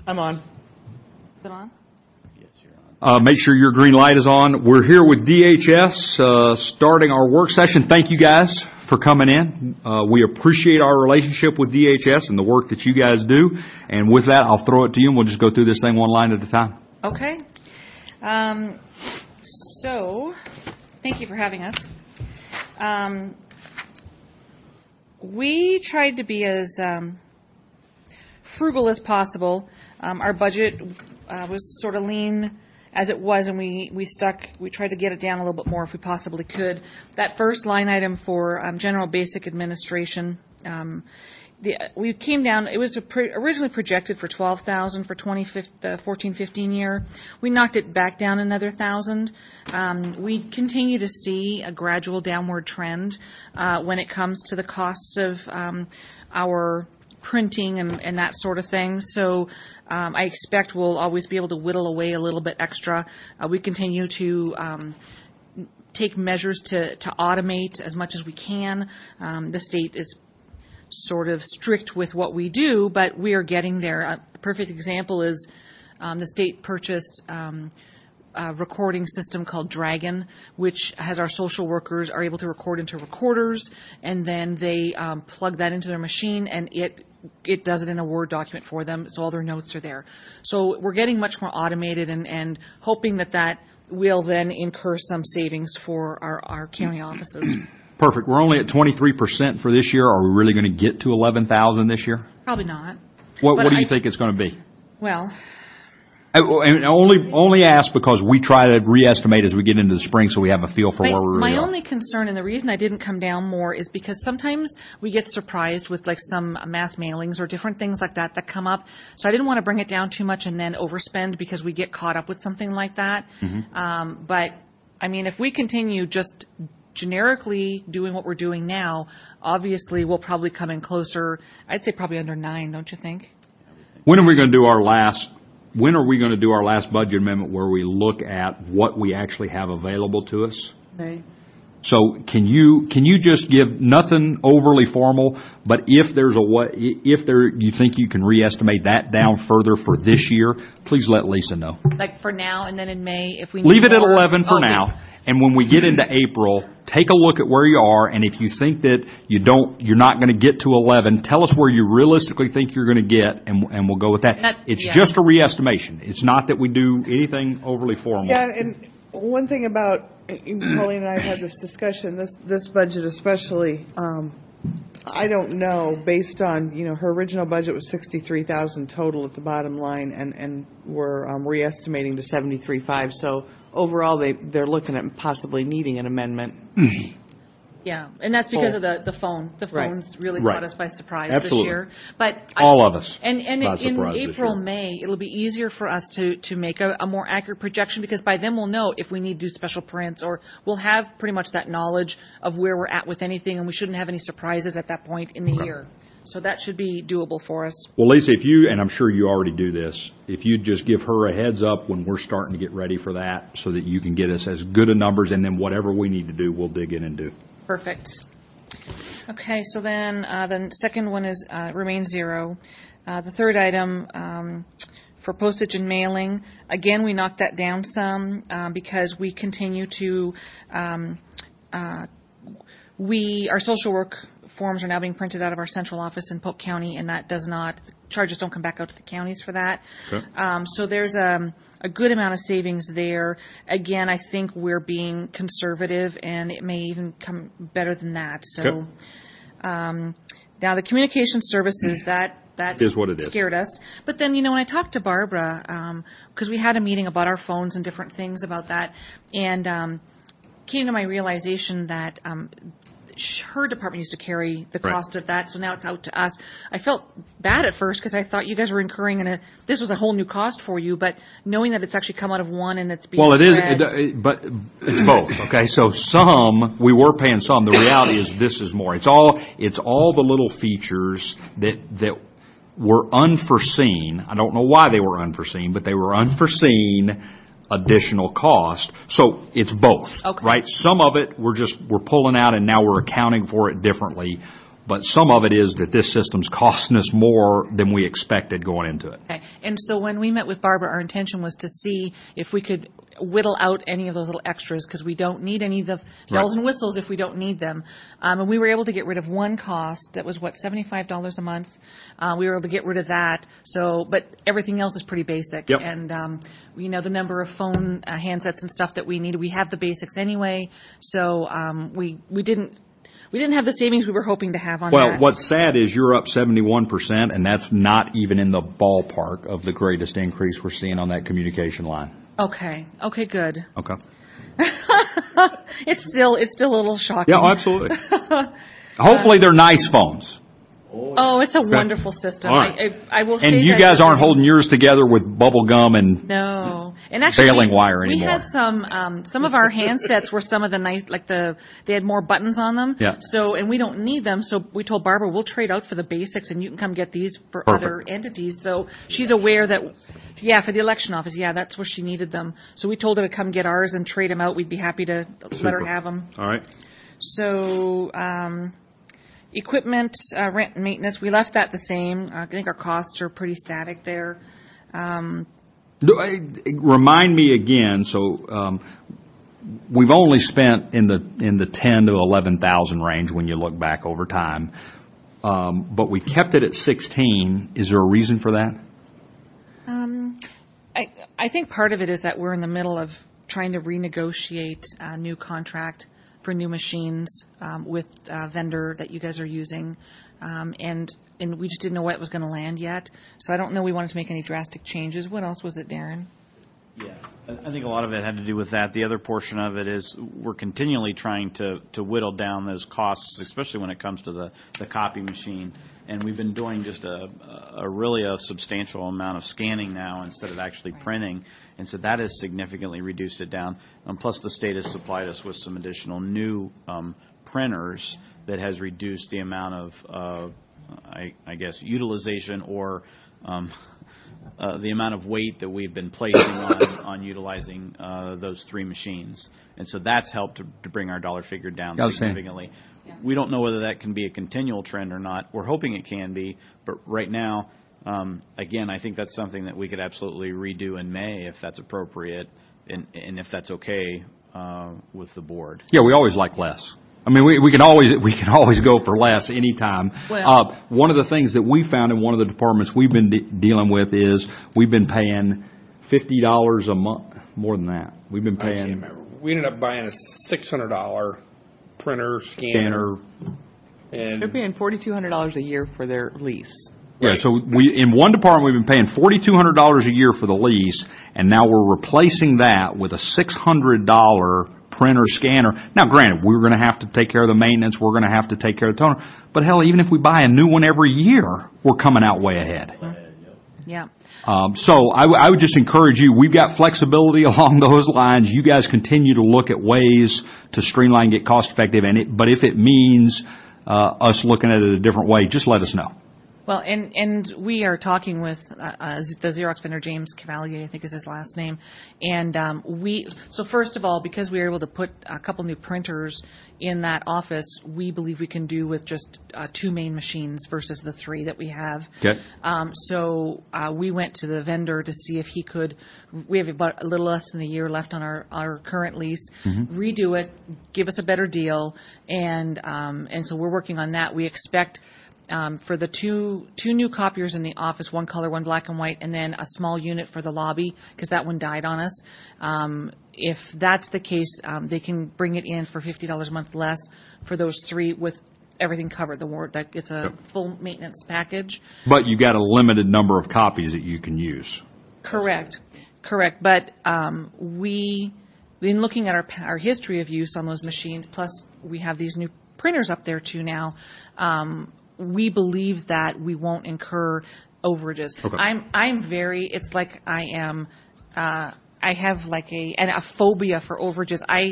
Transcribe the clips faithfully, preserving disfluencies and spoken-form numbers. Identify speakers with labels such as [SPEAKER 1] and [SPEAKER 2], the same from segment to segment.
[SPEAKER 1] I'm on.
[SPEAKER 2] Is it on?
[SPEAKER 3] Uh, make sure your green light is on. We're here with D H S, uh, starting our work session. Thank you guys for coming in. Uh, we appreciate our relationship with D H S and the work that you guys do. And with that, I'll throw it to you and we'll just go through this thing one line at a time.
[SPEAKER 2] Okay. Um, so, thank you for having us. Um, we tried to be as um, frugal as possible. Um, our budget uh, was sort of lean as it was, and we, we stuck, we tried to get it down a little bit more if we possibly could. That first line item for um, general basic administration, um, the, we came down, it was a pre, originally projected for twelve thousand for the fourteen fifteen year. We knocked it back down another thousand. Um, we continue to see a gradual downward trend uh, when it comes to the costs of um, our printing and, and that sort of thing. So um, I expect we'll always be able to whittle away a little bit extra. Uh, we continue to um, take measures to, to automate as much as we can. Um, the state is sort of strict with what we do, but we are getting there. A perfect example is um, the state purchased um, a recording system called Dragon, which has our social workers are able to record into recorders, and then they um, plug that into their machine, and it it does it in a Word document for them, so all their notes are there. So we're getting much more automated and, and hoping that that will then incur some savings for our, our county offices.
[SPEAKER 3] Perfect. We're only at twenty-three percent for this year. Are we really going to get to eleven thousand this year?
[SPEAKER 2] Probably not.
[SPEAKER 3] What,
[SPEAKER 2] But
[SPEAKER 3] what do you
[SPEAKER 2] I-
[SPEAKER 3] think it's going to be?
[SPEAKER 2] Well,
[SPEAKER 3] I, and only only ask because we try to re-estimate as we get into the spring so we have a feel for
[SPEAKER 2] my,
[SPEAKER 3] where we really
[SPEAKER 2] my
[SPEAKER 3] are.
[SPEAKER 2] only concern, and the reason I didn't come down more, is because sometimes we get surprised with like some mass mailings or different things like that that come up. So I didn't want to bring it down too much and then overspend because we get caught up with something like that.
[SPEAKER 3] Mm-hmm.
[SPEAKER 2] Um, but, I mean, if we continue just generically doing what we're doing now, obviously we'll probably come in closer. I'd say probably under nine, don't you think?
[SPEAKER 3] When are we going to do our last? When are we going to do our last budget amendment where we look at what we actually have available to us?
[SPEAKER 1] Okay.
[SPEAKER 3] So can you can you just give nothing overly formal, but if there's a what if there you think you can re-estimate that down further for this year, please let Lisa know.
[SPEAKER 2] Like for now, and then in May, if we need
[SPEAKER 3] Leave it at
[SPEAKER 2] more-
[SPEAKER 3] eleven for
[SPEAKER 2] Okay.
[SPEAKER 3] now. And when we get into April, take a look at where you are, and if you think that you don't, you're not going to get to eleven, tell us where you realistically think you're going to get, and, and we'll go with that.
[SPEAKER 2] That-
[SPEAKER 3] it's
[SPEAKER 2] yeah.
[SPEAKER 3] just a re-estimation. It's not that we do anything overly formal.
[SPEAKER 1] Yeah, and one thing about, Pauline and I have had this discussion, this, this budget especially, um, I don't know, based on, you know, her original budget was sixty-three thousand total at the bottom line, and, and we're um, re-estimating to seventy-three five. So overall, they, they're looking at possibly needing an amendment.
[SPEAKER 2] Yeah, and that's because
[SPEAKER 1] Oh.
[SPEAKER 2] of the, the phone. The
[SPEAKER 1] Right.
[SPEAKER 2] phones really
[SPEAKER 3] Right.
[SPEAKER 2] caught us by surprise
[SPEAKER 3] Absolutely.
[SPEAKER 2] this year. But I-
[SPEAKER 3] All of us
[SPEAKER 2] And, and
[SPEAKER 3] by
[SPEAKER 2] in
[SPEAKER 3] surprise this
[SPEAKER 2] April,
[SPEAKER 3] year.
[SPEAKER 2] May, it'll be easier for us to, to make a, a more accurate projection, because by then we'll know if we need to do special prints, or we'll have pretty much that knowledge of where we're at with anything, and we shouldn't have any surprises at that point in the year. So that should be doable for us.
[SPEAKER 3] Well, Lisa, if you, and I'm sure you already do this, if you just give her a heads up when we're starting to get ready for that so that you can get us as good a numbers, and then whatever we need to do, we'll dig in and do.
[SPEAKER 2] Perfect. Okay, so then uh, the second one is uh, remains zero. Uh, the third item um, for postage and mailing, again, we knocked that down some uh, because we continue to um, uh, we our social work forms are now being printed out of our central office in Polk County, and that does not charges don't come back out to the counties for that.
[SPEAKER 3] Okay.
[SPEAKER 2] Um, so there's a, a good amount of savings there. Again, I think we're being conservative, and it may even come better than that. So
[SPEAKER 3] Okay.
[SPEAKER 2] um, now the communication services, that that
[SPEAKER 3] Is what it is.
[SPEAKER 2] scared us. But then, you know, when I talked to Barbara, because we had a meeting about our phones and different things about that, and um, came to my realization that um, sh- her department used to carry the
[SPEAKER 3] Right.
[SPEAKER 2] cost of that, so now it's out to us. I felt bad at first because I thought you guys were incurring in a this was a whole new cost for you, but knowing that it's actually come out of one and it's being
[SPEAKER 3] Well, it is,
[SPEAKER 2] spread.
[SPEAKER 3] it, it, but it's both. Okay, so some we were paying some. The reality is this is more. It's all it's all the little features that that were unforeseen. I don't know why they were unforeseen, but they were unforeseen additional cost. So it's both,
[SPEAKER 2] Okay.
[SPEAKER 3] right? Some of it we're just we're pulling out and now we're accounting for it differently. but some of it is that this system's costing us more than we expected going into it.
[SPEAKER 2] Okay. And so when we met with Barbara, our intention was to see if we could whittle out any of those little extras, because we don't need any of the bells
[SPEAKER 3] Right.
[SPEAKER 2] and whistles if we don't need them. Um, and we were able to get rid of one cost that was, what, seventy-five dollars a month? Uh, we were able to get rid of that. So, but everything else is pretty basic.
[SPEAKER 3] Yep.
[SPEAKER 2] And, um, you know, the number of phone uh, handsets and stuff that we needed, we have the basics anyway. So um, we, we didn't we didn't have the savings we were hoping to have on
[SPEAKER 3] Well,
[SPEAKER 2] that.
[SPEAKER 3] what's sad is you're up seventy-one percent, and that's not even in the ballpark of the greatest increase we're seeing on that communication line.
[SPEAKER 2] Okay. Okay, good.
[SPEAKER 3] Okay.
[SPEAKER 2] It's still it's still a little shocking.
[SPEAKER 3] Yeah, absolutely. Hopefully they're nice phones.
[SPEAKER 2] Oh, it's a wonderful system.
[SPEAKER 3] All right.
[SPEAKER 2] I, I, I will say
[SPEAKER 3] And you
[SPEAKER 2] that
[SPEAKER 3] guys
[SPEAKER 2] we're
[SPEAKER 3] aren't
[SPEAKER 2] getting-
[SPEAKER 3] holding yours together with bubble gum and
[SPEAKER 2] No, and actually,
[SPEAKER 3] baling
[SPEAKER 2] we,
[SPEAKER 3] wire
[SPEAKER 2] we
[SPEAKER 3] anymore.
[SPEAKER 2] had some. Um, some of our handsets were some of the nice, like the they had more buttons on them.
[SPEAKER 3] Yeah.
[SPEAKER 2] So, and we don't need them. So we told Barbara we'll trade out for the basics, and you can come get these for
[SPEAKER 3] Perfect.
[SPEAKER 2] other entities. So she's aware that, yeah, for the election office, yeah, that's where she needed them. So we told her to come get ours and trade them out. We'd be happy to let her
[SPEAKER 3] Super.
[SPEAKER 2] have them.
[SPEAKER 3] All right.
[SPEAKER 2] So, um, equipment, uh, rent and maintenance, we left that the same. Uh, I think our costs are pretty static there. Um,
[SPEAKER 3] Do I- Remind me again, so um, we've only spent in the in the ten to eleven thousand range when you look back over time, um, but we kept it at sixteen. Is there a reason for that?
[SPEAKER 2] um, I, I think part of it is that we're in the middle of trying to renegotiate a new contract for new machines um, with a vendor that you guys are using, um, and and we just didn't know what was going to land yet. So I don't know we wanted to make any drastic changes. What else was it, Darren?
[SPEAKER 4] Yeah, I I think a lot of it had to do with that. The other portion of it is we're continually trying to, to whittle down those costs, especially when it comes to the, the copy machine. And we've been doing just a, a really a substantial amount of scanning now instead of actually printing. And so that has significantly reduced it down. Um, plus the state has supplied us with some additional new um, printers that has reduced the amount of, uh, I, I guess, utilization or um, Uh, the amount of weight that we've been placing on, on utilizing uh, those three machines. And so that's helped to, to bring our dollar figure down
[SPEAKER 3] Outstanding.
[SPEAKER 4] significantly. We don't know whether that can be a continual trend or not. We're hoping it can be, but right now, um, again, I think that's something that we could absolutely redo in May if that's appropriate and, and if that's okay uh, with the board.
[SPEAKER 3] Yeah, we always like less. I mean, we, we can always we can always go for less anytime.
[SPEAKER 2] Well-
[SPEAKER 3] uh, one of the things that we found in one of the departments we've been de- dealing with is we've been paying fifty dollars a month, more than that. We've been
[SPEAKER 5] I can't
[SPEAKER 3] paying
[SPEAKER 5] remember. We ended up buying a six hundred dollar printer scanner,
[SPEAKER 3] scanner.
[SPEAKER 1] They're
[SPEAKER 5] and
[SPEAKER 1] paying forty-two hundred dollars a year for their lease.
[SPEAKER 3] Yeah, so we in one department we've been paying forty-two hundred dollars a year for the lease, and now we're replacing that with a six hundred dollar printer scanner. Now, granted, we're going to have to take care of the maintenance. We're going to have to take care of the toner. But hell, even if we buy a new one every year, we're coming out way ahead.
[SPEAKER 2] Yeah.
[SPEAKER 3] Um, so I, w- I would just encourage you. We've got flexibility along those lines. You guys continue to look at ways to streamline, get cost effective. And it, but if it means uh, us looking at it a different way, just let us know.
[SPEAKER 2] Well, and, and we are talking with uh, uh, the Xerox vendor, James Cavalier, I think is his last name. And um, we, so first of all, because we were able to put a couple new printers in that office, we believe we can do with just uh, two main machines versus the three that we have.
[SPEAKER 3] Okay.
[SPEAKER 2] Um, so uh, we went to the vendor to see if he could, we have about a little less than a year left on our, our current lease, redo it, give us a better deal. And, um, and so we're working on that. We expect Um, for the two two new copiers in the office, one color, one black and white, and then a small unit for the lobby because that one died on us. Um, if that's the case, um, they can bring it in for fifty dollars a month less for those three with everything covered. The word that it's a
[SPEAKER 3] Yep.
[SPEAKER 2] full maintenance package.
[SPEAKER 3] But you got a limited number of copies that you can use.
[SPEAKER 2] Correct, correct. But um, we, in looking at our our history of use on those machines, plus we have these new printers up there too now. Um, we believe that we won't incur overages.
[SPEAKER 3] Okay.
[SPEAKER 2] I'm I'm very. It's like I am. Uh, I have like a and a phobia for overages. I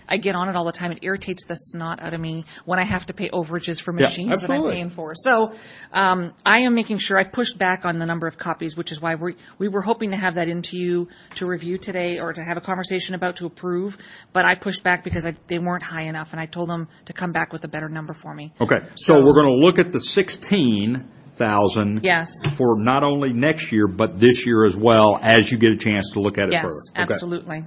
[SPEAKER 2] I get on it all the time. It irritates the snot out of me when I have to pay overages for
[SPEAKER 3] Yeah,
[SPEAKER 2] machines that I'm
[SPEAKER 3] absolutely.
[SPEAKER 2] paying for. So um, I am making sure I pushed back on the number of copies, which is why we we were hoping to have that into you to review today or to have a conversation about to approve. But I pushed back because I, they weren't high enough, and I told them to come back with a better number for me.
[SPEAKER 3] Okay, so
[SPEAKER 2] So-
[SPEAKER 3] we're going to look at the sixteen thousand.
[SPEAKER 2] Yes.
[SPEAKER 3] For not only next year, but this year as well, as you get a chance to look at it
[SPEAKER 2] Yes,
[SPEAKER 3] further. Okay.
[SPEAKER 2] absolutely.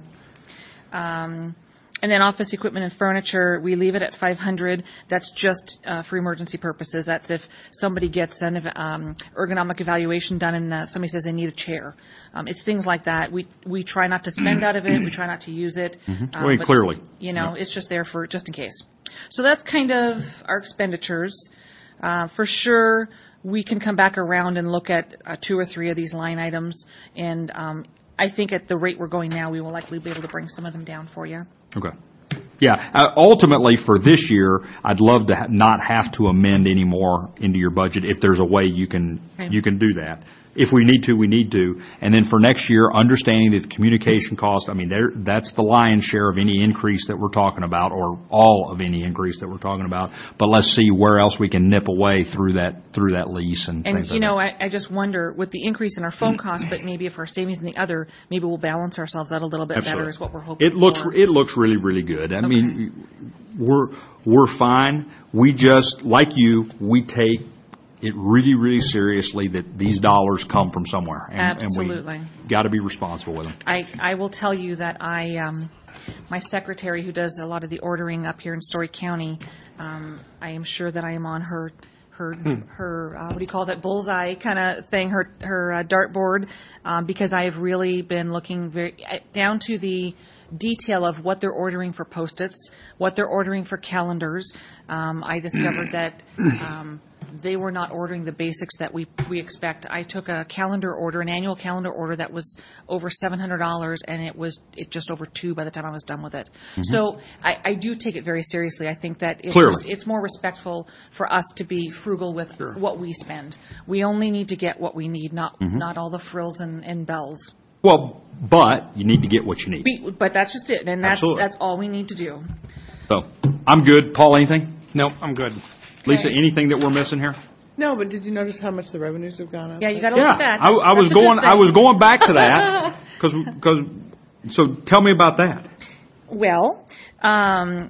[SPEAKER 2] Um, and then office equipment and furniture, we leave it at five hundred. That's just uh, for emergency purposes. That's if somebody gets an um, ergonomic evaluation done and uh, somebody says they need a chair. Um, it's things like that. We we try not to spend out of it. We try not to use it.
[SPEAKER 3] I
[SPEAKER 2] Uh,
[SPEAKER 3] mean,
[SPEAKER 2] but,
[SPEAKER 3] clearly.
[SPEAKER 2] you know,
[SPEAKER 3] Yeah.
[SPEAKER 2] it's just there for just in case. So that's kind of our expenditures. Uh, for sure, we can come back around and look at uh, two or three of these line items, and um, I think at the rate we're going now, we will likely be able to bring some of them down for you.
[SPEAKER 3] Okay. Yeah, uh, ultimately for this year, I'd love to ha- not have to amend any more into your budget if there's a way you can,
[SPEAKER 2] Okay.
[SPEAKER 3] you can do that. If we need to, we need to. And then for next year, understanding that the communication cost, I mean, there, that's the lion's share of any increase that we're talking about, or all of any increase that we're talking about. But let's see where else we can nip away through that, through that lease and
[SPEAKER 2] And,
[SPEAKER 3] things
[SPEAKER 2] you
[SPEAKER 3] like
[SPEAKER 2] know,
[SPEAKER 3] that.
[SPEAKER 2] I, I just wonder, with the increase in our phone cost, but maybe if our savings in the other, maybe we'll balance ourselves out a little bit better
[SPEAKER 3] Absolutely.
[SPEAKER 2] is what we're hoping
[SPEAKER 3] It looks,
[SPEAKER 2] for.
[SPEAKER 3] it looks really, really good. I mean, we're, we're fine. We just, like you, we take it really, really seriously that these dollars come from somewhere. And,
[SPEAKER 2] Absolutely.
[SPEAKER 3] And we got to be responsible with them.
[SPEAKER 2] I, I will tell you that I, um, my secretary who does a lot of the ordering up here in Story County, um, I am sure that I am on her, her, her, uh, what do you call that, bullseye kind of thing, her, her uh, dartboard, um, because I have really been looking very, uh, down to the detail of what they're ordering for Post-its, what they're ordering for calendars. Um, I discovered that, um, they were not ordering the basics that we, we expect. I took a calendar order, an annual calendar order that was over seven hundred dollars, and it was it just over two by the time I was done with it. So I, I do take it very seriously. I think that it's,
[SPEAKER 3] Clearly.
[SPEAKER 2] it's more respectful for us to be frugal with what we spend. We only need to get what we need, not not all the frills and, and bells.
[SPEAKER 3] Well, but you need to get what you need.
[SPEAKER 2] We, but that's just it, and that's
[SPEAKER 3] Absolutely.
[SPEAKER 2] that's all we need to do.
[SPEAKER 3] So I'm good. Paul, anything?
[SPEAKER 5] Nope, I'm good.
[SPEAKER 3] Lisa,
[SPEAKER 2] Okay.
[SPEAKER 3] anything that we're missing here?
[SPEAKER 1] No, but did you notice how much the revenues have gone up?
[SPEAKER 2] Yeah, you got to
[SPEAKER 3] Yeah,
[SPEAKER 2] look at that.
[SPEAKER 3] I,
[SPEAKER 2] That's-
[SPEAKER 3] I was
[SPEAKER 2] that's a good
[SPEAKER 3] going. I
[SPEAKER 2] thing.
[SPEAKER 3] was going back to that because because. So tell me about that.
[SPEAKER 2] Well, um,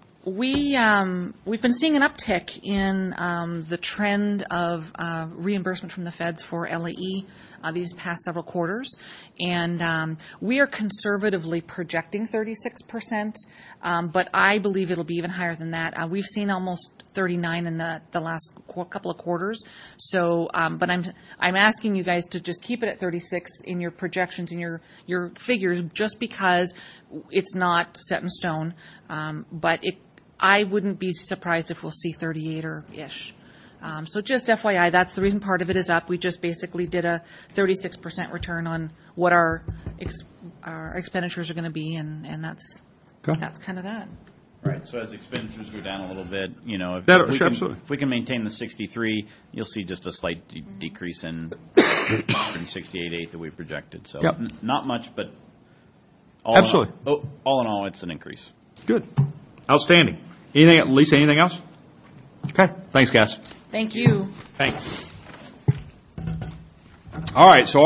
[SPEAKER 2] we um, we've been seeing an uptick in um, the trend of uh, reimbursement from the feds for L A E uh, these past several quarters, and um, we are conservatively projecting thirty-six percent, um, but I believe it'll be even higher than that. Uh, we've seen almost thirty-nine in the the last qu- couple of quarters. So, um, but I'm I'm asking you guys to just keep it at thirty-six in your projections, in your your figures, just because it's not set in stone. Um, but it, I wouldn't be surprised if we'll see thirty-eight or ish. Um, so just F Y I, that's the reason part of it is up. We just basically did a thirty-six percent return on what our ex, our expenditures are going to be, and and that's
[SPEAKER 3] Okay.
[SPEAKER 2] that's kind of that.
[SPEAKER 4] Right, so as expenditures go down a little bit, you know, if
[SPEAKER 3] That-
[SPEAKER 4] if we can,
[SPEAKER 3] absolutely.
[SPEAKER 4] if we can maintain the sixty-three, you'll see just a slight de- decrease in one sixty-eight eight that we projected. So
[SPEAKER 3] Yep.
[SPEAKER 4] n- not much, but all
[SPEAKER 3] Absolutely.
[SPEAKER 4] In all, oh, all in all, it's an increase.
[SPEAKER 3] Good. Outstanding. Anything, Lisa? Anything else? Okay. Thanks, guys.
[SPEAKER 2] Thank you.
[SPEAKER 5] Thanks.
[SPEAKER 3] All right. So.